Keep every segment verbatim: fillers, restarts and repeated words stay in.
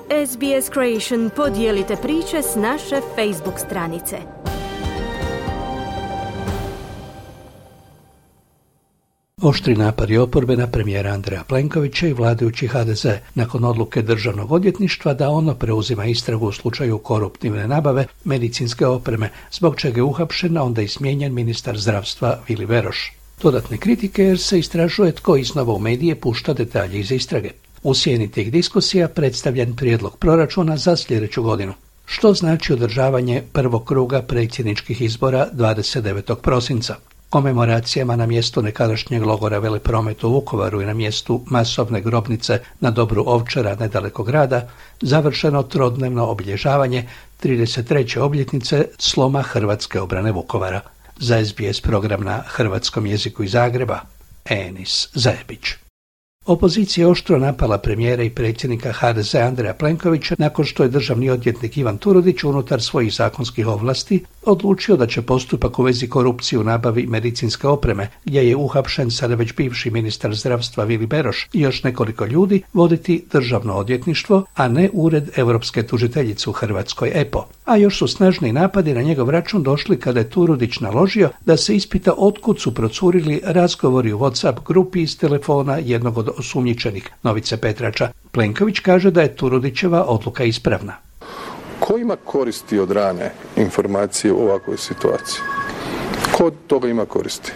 S B S Creation podijelite priče s naše Facebook stranice. Oštri napadi oporbe na premijera Andreja Plenkovića i vladajući H D Z nakon odluke državnog odvjetništva da ono preuzima istragu u slučaju koruptivne nabave medicinske opreme, zbog čega je uhapšen, a onda i smijenjen ministar zdravstva Vili Beroš. Dodatne kritike jer se istražuje tko iznova u medije pušta detalje iz istrage. U sjeni tih diskusija predstavljen prijedlog proračuna za sljedeću godinu. Što znači održavanje prvog kruga predsjedničkih izbora dvadeset devetog prosinca? Komemoracijama na mjestu nekadašnjeg logora Velepromet u Vukovaru i na mjestu masovne grobnice na Dobru Ovčara nedaleko grada završeno trodnevno obilježavanje trideset treće obljetnice sloma hrvatske obrane Vukovara. Za S B S program na hrvatskom jeziku iz Zagreba, Enis Zajebić. Opozicija je oštro napala premijera i predsjednika H D Z Andreja Plenkovića nakon što je državni odvjetnik Ivan Turudić unutar svojih zakonskih ovlasti odlučio da će postupak u vezi korupcije u nabavi medicinske opreme, gdje je uhapšen sada već bivši ministar zdravstva Vili Beroš i još nekoliko ljudi, voditi državno odvjetništvo, a ne ured europske tužiteljice u Hrvatskoj E P O. A još su snažni napadi na njegov račun došli kada je Turudić naložio da se ispita otkud su procurili razgovori u WhatsApp grupi iz telefona jednog od osumnjičenih, Novice Petrača. Plenković kaže da je Turudićeva odluka ispravna. Ko ima koristi od rane informacije u ovakvoj situaciji? Ko od toga ima koristi?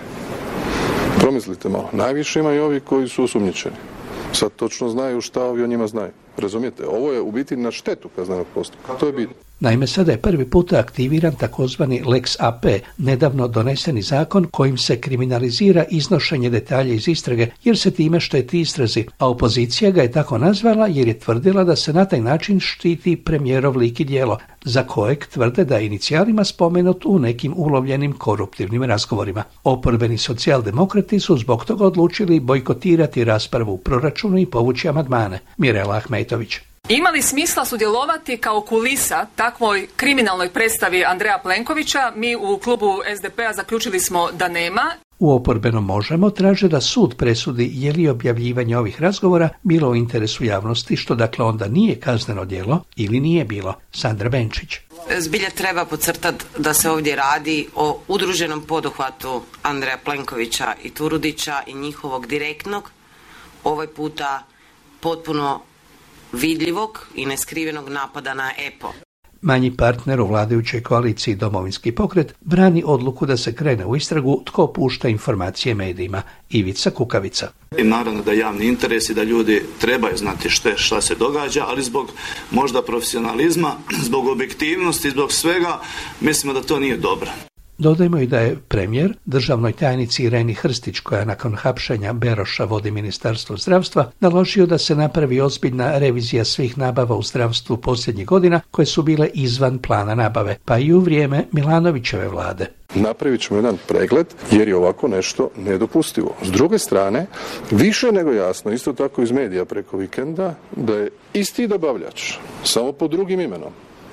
Promislite malo. Najviše imaju ovi koji su osumnjičeni. Sad točno znaju šta ovi o njima znaju. Razumijete? Ovo je u biti na štetu kaznenog postupka. To je bitno. Naime, sada je prvi puta aktiviran takozvani Lex A P, nedavno doneseni zakon kojim se kriminalizira iznošenje detalja iz istrage jer se time šteti istrazi, a opozicija ga je tako nazvala jer je tvrdila da se na taj način štiti premijerov lik i djelo, za kojeg tvrde da je inicijalima spomenut u nekim ulovljenim koruptivnim razgovorima. Oporbeni socijaldemokrati su zbog toga odlučili bojkotirati raspravu u proračunu i povući amandmane. Mirela Ahmetović. Ima li smisla sudjelovati kao kulisa takvoj kriminalnoj predstavi Andreja Plenkovića? Mi u klubu S D P-a zaključili smo da nema. U oporbenom Možemo traže da sud presudi je li objavljivanje ovih razgovora bilo u interesu javnosti, što dakle onda nije kazneno djelo ili nije bilo. Sandra Benčić. Zbilja treba podcrtati da se ovdje radi o udruženom poduhvatu Andreja Plenkovića i Turudića i njihovog direktnog, ovaj puta potpuno vidljivog i neskrivenog napada na E P O. Manji partner u vladajućoj koaliciji Domovinski pokret brani odluku da se krene u istragu tko pušta informacije medijima. Ivica Kukavica. I naravno da javni interes i da ljudi trebaju znati što, šta se događa, ali zbog možda profesionalizma, zbog objektivnosti, zbog svega, mislimo da to nije dobro. Dodajmo i da je premijer državnoj tajnici Ireni Hrstić, koja nakon hapšenja Beroša vodi Ministarstvo zdravstva, naložio da se napravi ozbiljna revizija svih nabava u zdravstvu posljednjih godina koje su bile izvan plana nabave, pa i u vrijeme Milanovićeve vlade. Napravit ćemo jedan pregled jer je ovako nešto nedopustivo. S druge strane, više nego jasno, isto tako iz medija preko vikenda, da je isti dobavljač, samo pod drugim imenom,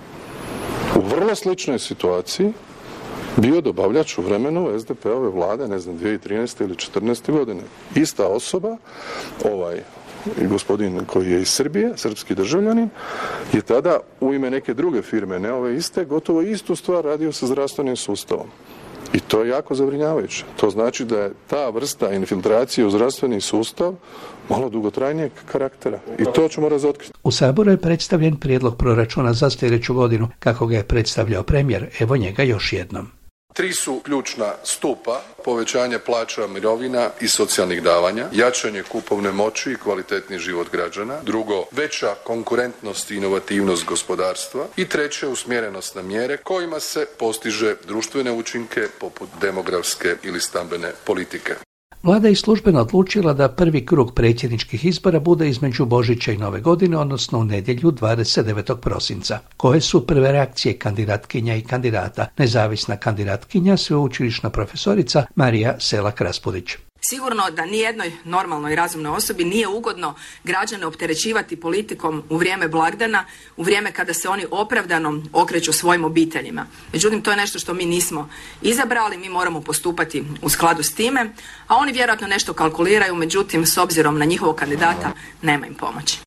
u vrlo sličnoj situaciji bio dobavljač u vremenu S D P-ove vlade, ne znam, dvije tisuće trinaeste ili četrnaeste godine. Ista osoba, ovaj gospodin koji je iz Srbije, srpski državljanin, je tada u ime neke druge firme, ne ove iste, gotovo istu stvar radio sa zdravstvenim sustavom. I to je jako zabrinjavajuće. To znači da je ta vrsta infiltracije u zdravstveni sustav malo dugotrajnijeg karaktera. I to ćemo razotkriti. U Saboru je predstavljen prijedlog proračuna za sljedeću godinu, kako ga je predstavljao premijer. Evo njega još jednom. Tri su ključna stupa: povećanje plaća, mirovina i socijalnih davanja, jačanje kupovne moći i kvalitetni život građana, drugo, veća konkurentnost i inovativnost gospodarstva i treće, usmjerenost na mjere kojima se postiže društvene učinke poput demografske ili stambene politike. Vlada je službeno odlučila da prvi krug predsjedničkih izbora bude između Božića i Nove godine, odnosno u nedjelju dvadeset devetog prosinca. Koje su prve reakcije kandidatkinja i kandidata? Nezavisna kandidatkinja, sveučilišna profesorica Marija Selak-Raspudić. Sigurno da nijednoj normalnoj i razumnoj osobi nije ugodno građane opterećivati politikom u vrijeme blagdana, u vrijeme kada se oni opravdano okreću svojim obiteljima. Međutim, to je nešto što mi nismo izabrali, mi moramo postupati u skladu s time, a oni vjerojatno nešto kalkuliraju, međutim, s obzirom na njihovog kandidata, nema im pomoći.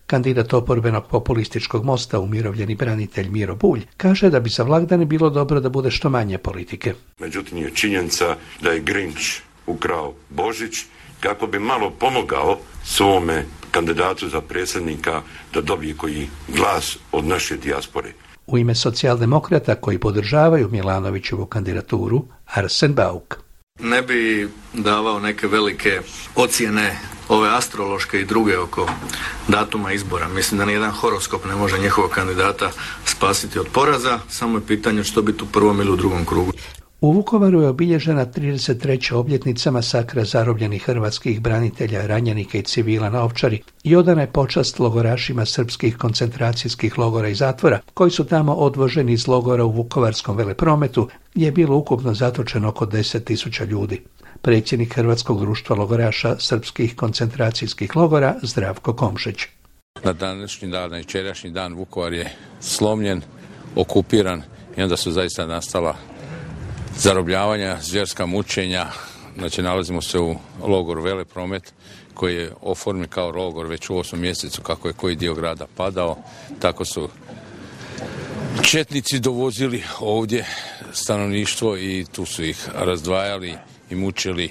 Kandidat oporbenog populističkog mosta, umirovljeni branitelj Miro Bulj, kaže da bi za blagdane bilo dobro da bude što manje politike. Međutim je činjenica da je Grinch ukrao Božić kako bi malo pomogao svome kandidatu za predsjednika da dobije koji glas od naše dijaspore. U ime socijaldemokrata koji podržavaju Milanovićevu kandidaturu, Arsen Bauk. Ne bi davao neke velike ocjene ove astrološke i druge oko datuma izbora. Mislim da nijedan horoskop ne može njihovog kandidata spasiti od poraza, samo je pitanje što biti u prvom ili u drugom krugu. U Vukovaru je obilježena trideset treća obljetnica masakra zarobljenih hrvatskih branitelja, ranjenika i civila na Ovčari i odana je počast logorašima srpskih koncentracijskih logora i zatvora, koji su tamo odvoženi iz logora u Vukovarskom veleprometu, gdje je bilo ukupno zatočeno oko deset tisuća ljudi. Predsjednik Hrvatskog društva logoraša srpskih koncentracijskih logora Zdravko Komšić. Na današnji dan, na jučerašnji dan Vukovar je slomljen, okupiran i onda su zaista nastala zarobljavanja, zvjerska mučenja. Znači, nalazimo se u logoru Velepromet koji je oformljen kao logor već u osmom mjesecu kako je koji dio grada padao. Tako su četnici dovozili ovdje stanovništvo i tu su ih razdvajali i mučili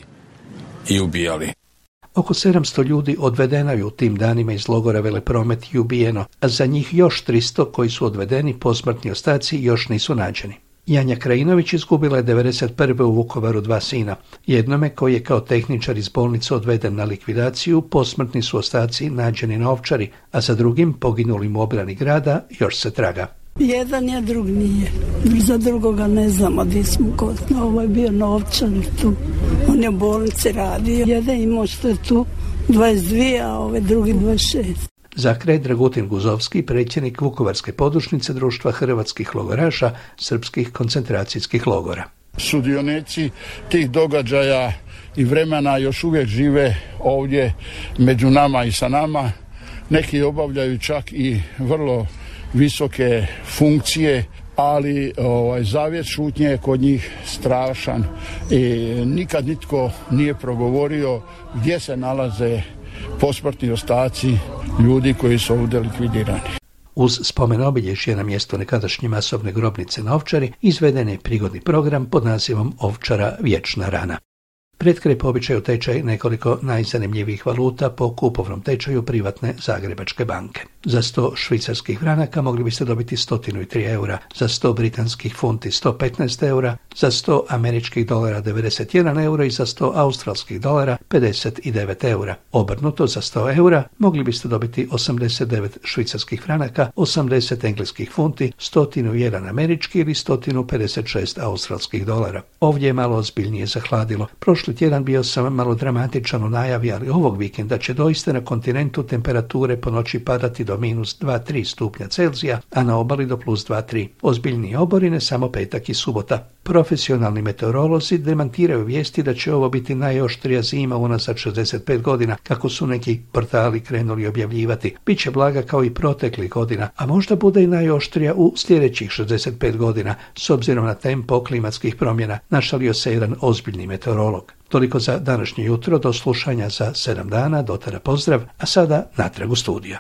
i ubijali. Oko sedamsto ljudi odvedeno je u tim danima iz logora Velepromet i ubijeno, a za njih još tristo koji su odvedeni, posmrtni ostaci još nisu nađeni. Janja Krajinović izgubila je devedeset prve u Vukovaru dva sina. Jednome koji je kao tehničar iz bolnice odveden na likvidaciju, posmrtni su ostaci nađeni na Ovčari, a za drugim, poginulim u obrani grada, još se traga. Jedan je, drug nije. Za drugoga ne znamo gdje smo kod. Ovo je bio na Ovčari tu. On je u bolnici radio. Jedan imao što je tu dvadeset dvije, a ove drugi dvadeset šest. Za kraj Dragutin Guzovski, predsjednik Vukovarske podružnice Društva hrvatskih logoraša srpskih koncentracijskih logora. Sudionici tih događaja i vremena još uvijek žive ovdje među nama i sa nama. Neki obavljaju čak i vrlo visoke funkcije, ali ovaj, zavjet šutnje je kod njih strašan i nikad nitko nije progovorio gdje se nalaze posmrtni ostaci ljudi koji su ovdje likvidirani. Uz spomen obilježje na mjesto nekadašnje masovne grobnice na Ovčari izveden je prigodni program pod nazivom Ovčara vječna rana. Pred kraj po običaju tečaj nekoliko najzanimljivijih valuta po kupovnom tečaju privatne Zagrebačke banke. Za sto švicarskih franaka mogli biste dobiti sto tri eura, za sto britanskih funti sto petnaest eura, za sto američkih dolara devedeset jedan eura i za sto australskih dolara pedeset devet eura. Obrnuto, za sto eura mogli biste dobiti osamdeset devet švicarskih franaka, osamdeset engleskih funti, sto jedan američki ili sto pedeset šest australskih dolara. Ovdje je malo ozbiljnije zahladilo. Prošli tjedan bio sam malo dramatičan u najavi, ali ovog vikenda će doista na kontinentu temperature po noći padati do minus dva do tri stupnja Celzija, a na obali do plus dva do tri. Ozbiljnije oborine samo petak i subota. Profesionalni meteorolozi demantiraju vijesti da će ovo biti najoštrija zima unazad šezdeset pet godina, kako su neki portali krenuli objavljivati. Biće blaga kao i proteklih godina, a možda bude i najoštrija u sljedećih šezdeset pet godina, s obzirom na tempo klimatskih promjena, našalio se jedan ozbiljni meteorolog. Toliko za današnje jutro, do slušanja za sedam dana, do tada pozdrav, a sada natrag u studio.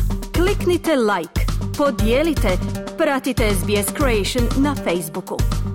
Kliknite like, podijelite, pratite S B S Creation na Facebooku.